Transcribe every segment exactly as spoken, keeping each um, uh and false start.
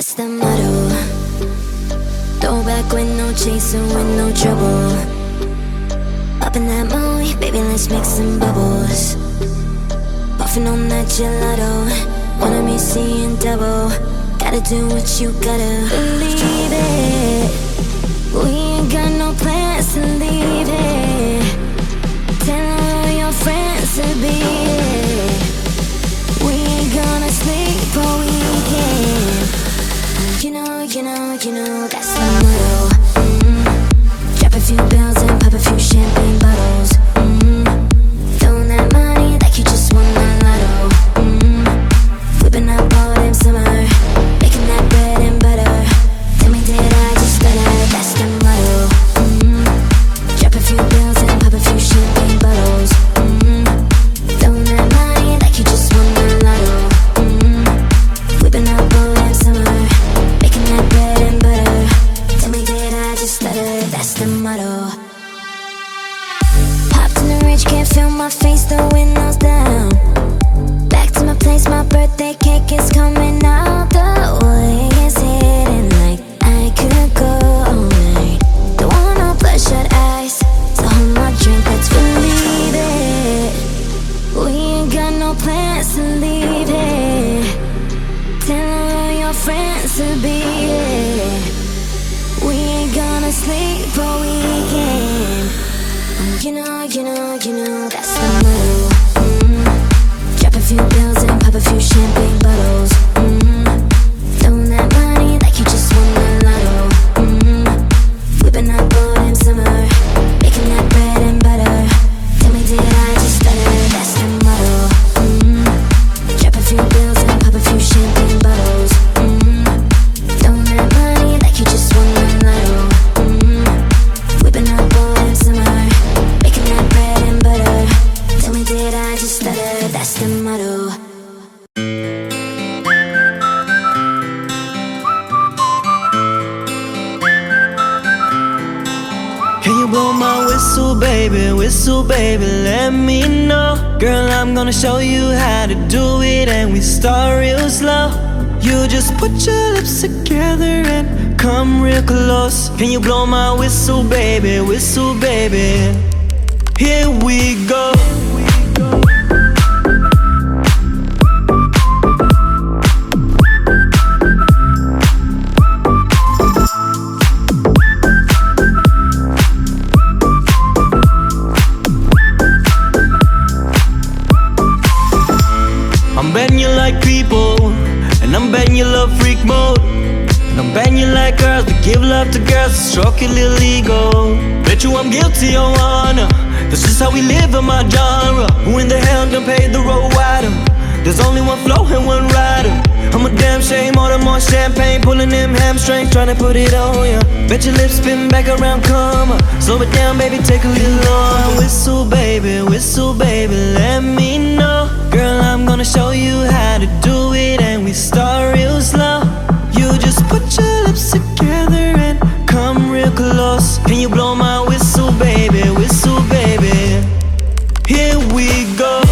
That's the motto. Throw back with no chaser, with no trouble. Up in that mood, baby, let's make some bubbles. Puffin' on that gelato, wanna be seeing double. Gotta do what you gotta. Believe it, we ain't got no plans to leave it. Tell all your friends to be it. We ain't gonna sleep all weekend. You know, you know, you know, that's the motto. mm. Drop a few bills and pop a few champagne bottles. mm. Throwing that money like you just won the lotto. mm. Whipping up all them summer, making that bread and butter. Tell me, did I just stutter? That's the motto. mm. Drop a few bills and pop a few champagne bottles. mm. Throwing that money like you just won the lotto. mm. Whipping up all them summer, that bread and butter. Tell me, did I just stutter? That's the motto. Popped in the rich, can't feel my face, the windows down. Back to my place, my birthday cake is coming out. The way it's hitting like I could go all night. Don't want no bloodshot eyes, so hold my drink, let's believe it. We ain't got no plans to leave it. Tell all your friends to be it. We ain't gonna sleep all weekend. Oh, you know, you know, you know, that's the motto. mm. Drop a few bills and pop a few champagne bottles. mm. Throwing that money like you just won the lotto. mm. Whipping up all them summer, making that bread and butter. Tell me, did I just stutter? That's the motto. mm. Drop a few bills and pop a few champagne bottles. mm. Throwing that money like you just won the lotto. mm. Whipping up all them summer, making that bread and butter. Tell me, did I just stutter? That's the motto. Can you blow my whistle, baby, whistle, baby, let me know. Girl, I'm gonna show you how to do it, and we start real slow. You just put your lips together and come real close. Can you blow my whistle, baby, whistle, baby? Here we go. I'm betting you like people, and I'm betting you love freak mode. And I'm betting you like girls that give love to girls to stroke your little ego. Bet you I'm guilty, your honor. This is how we live in my genre. Who in the hell done paid the road wider? There's only one flow and one rider. I'm a damn shame, order more champagne, pulling them hamstrings, trying to put it on ya. Bet your lips spin back around, come on. Slow it down, baby, take a little on. Whistle, baby, whistle, baby, let me know. Girl, I'm gonna show you how to do it, and we start real slow. You just put your lips together and come real close. Can you blow my whistle, baby, whistle, baby? Here we go.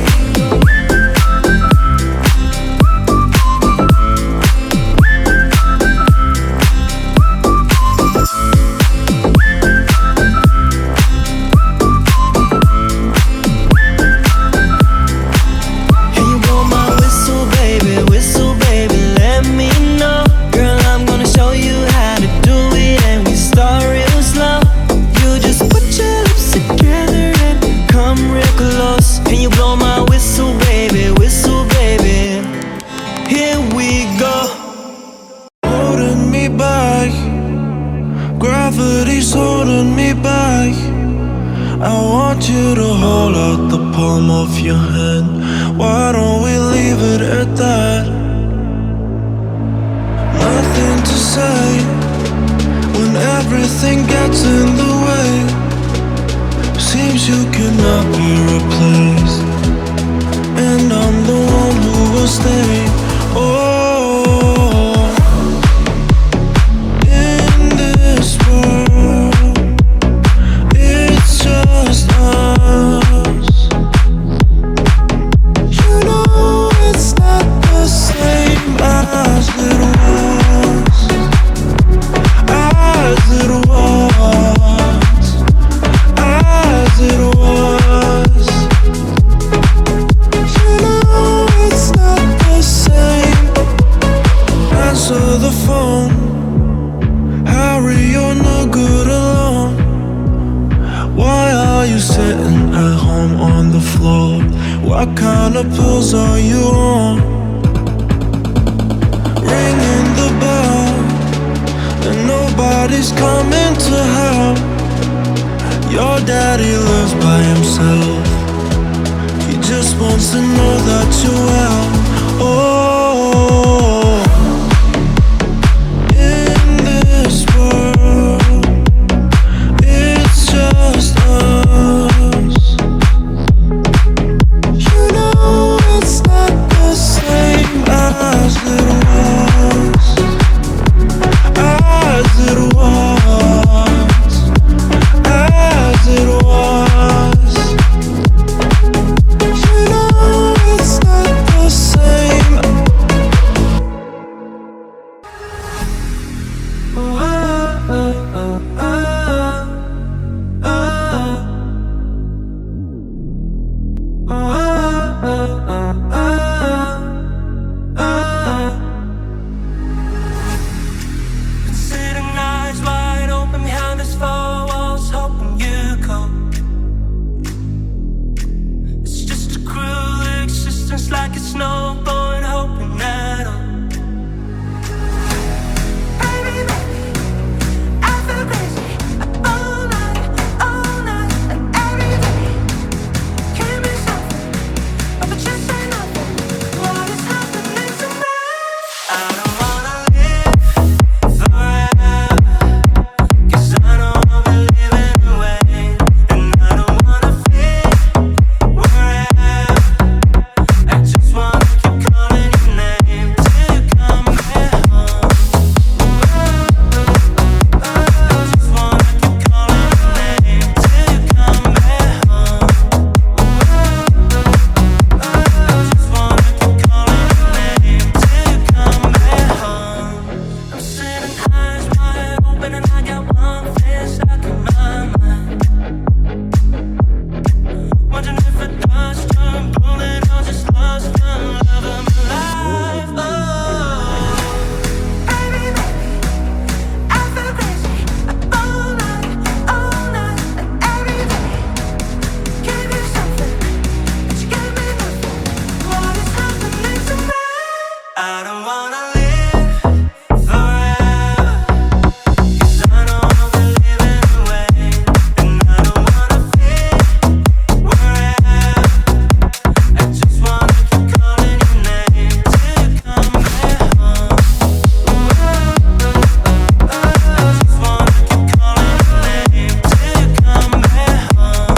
Gravity's holding me back. I want you to hold out the palm of your hand. Why don't we leave it at that? Nothing to say when everything gets in the way. Seems you cannot be replaced, and I'm the one who will stay. Oh, little world. the phone. Harry, you're no good alone. Why are you sitting at home on the floor? What kind of pills are you on? Ringing the bell and nobody's coming to help. Your daddy lives by himself. He just wants to know that you're well. Oh, in this world, it's just us. You know it's not the same as it was, as it was, as it was. You know it's not the same. Oh, oh, oh, oh, oh, oh. Sitting eyes wide open behind these four walls, hoping you come. It's just a cruel existence, like it's no point hoping at all. Baby, baby, I feel crazy all night, all night, and every day. Give me something, but just say nothing. What is happening to me? I don't wanna live forever, 'cause I know I'll be living away. And I don't wanna feel wherever. I just wanna keep calling your name till you come back home. I just wanna keep calling your name till you come back home. I just wanna keep calling your name till you come back home. I'm sitting eyes wide open and I got one thing stuck in my mind. Wondering if it does turn bullet or just lost the love of my life. Oh, baby, baby, I feel crazy all night, all night, and every day. Gave you something, but you gave me nothing. What is happening to me? I don't wanna live forever, 'cause I know I'll be living away. And I don't wanna feel wherever. I just wanna keep calling your name till you come back home. I just wanna keep calling your name till you come back home.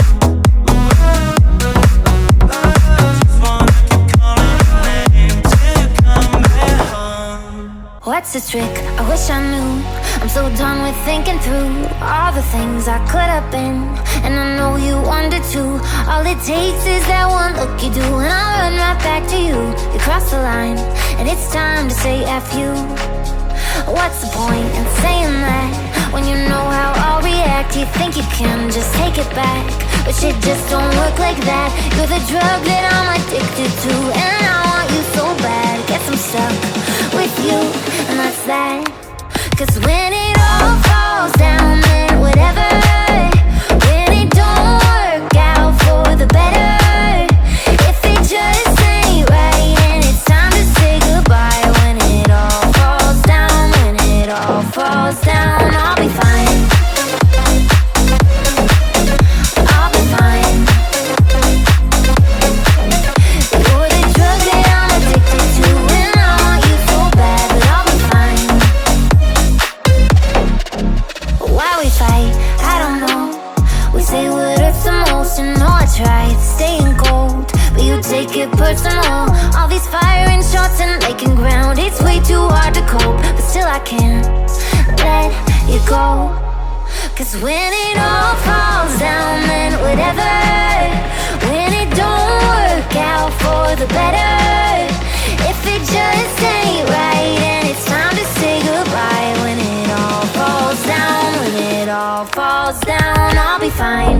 I just wanna keep calling your name till you come back home. What's the trick? I wish I knew. I'm so done with thinking through all the things I could have been, and I know you wonder too. All it takes is that one look you do, and I'll run right back to you. You cross the line, and it's time to say F you. What's the point in saying that when you know how I'll react? You think you can just take it back, but shit just don't work like that. You're the drug that I'm addicted to, and I want you so bad. Guess I'm stuck with you, and that's that. 'Cause when it all falls down, then whatever. When it don't work out for the better, if it just ain't right, and it's time to say goodbye. When it all falls down, when it all falls down, I'll be fine. I'll be fine. You're the drug that I'm addicted to, and I want you so bad, but I'll be fine. Why we fight, I don't know. We say what hurts the most, and know I tried staying cold, but you take it personal. All these firing shots and making ground, it's way too hard to cope, but still I can't let you go. 'Cause when it all falls down, then whatever. When it don't work out for the better, if it just ain't right, and it's time to say goodbye. When it all falls down, when it all falls down, I'll be fine.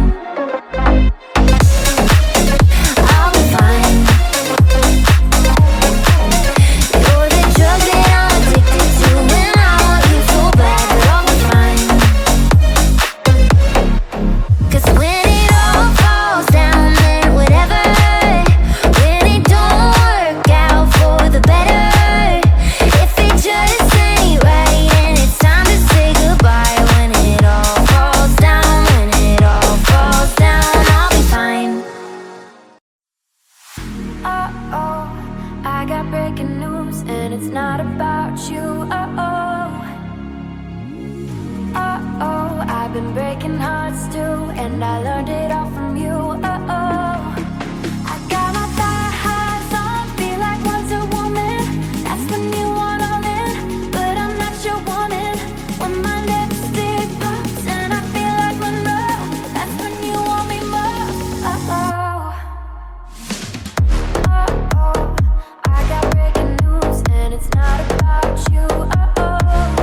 I'll be fine. You're the drug that I'm addicted to. breaking hearts too, and I learned it all from you. Oh, oh. I got my thigh highs on, feel like once a woman. That's when you want all in, but I'm not your woman. When my lipstick pops and I feel like Monroe, that's when you want me more. Oh, oh. Oh, oh. I got breaking news and it's not about you. Oh, oh.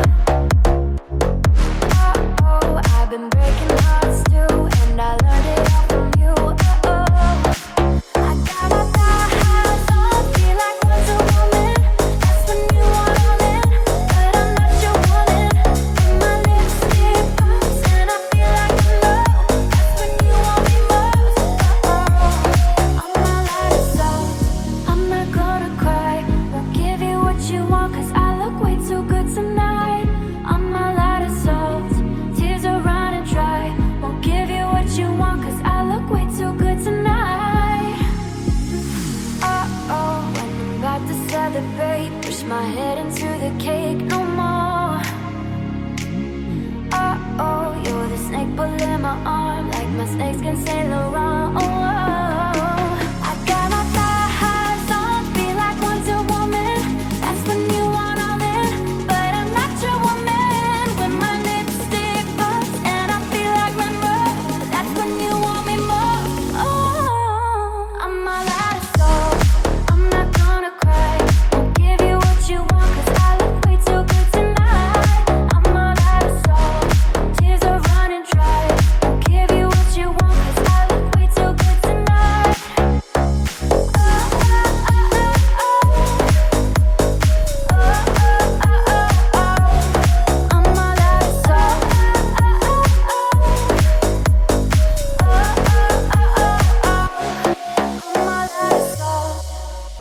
Oh, oh. I've been breaking hearts too, and I learned it all from you. Oh, oh. I got my thigh highs on, feel like once a woman. That's when you want all in, but I'm not your woman. When my lipstick pops and I feel like Monroe, that's when you want me most. Oh, oh. I'm not like salt, I'm not gonna cry. Won't give you what you want, cause I look way too good tonight. I'm not light of salt, tears are running dry. Won't give you what you want, cause I look way too good tonight. Uh-oh, when I'm about to celebrate, push my head into the cake, no more. Uh-oh, you're the snake pulling my arm, like my snakes can say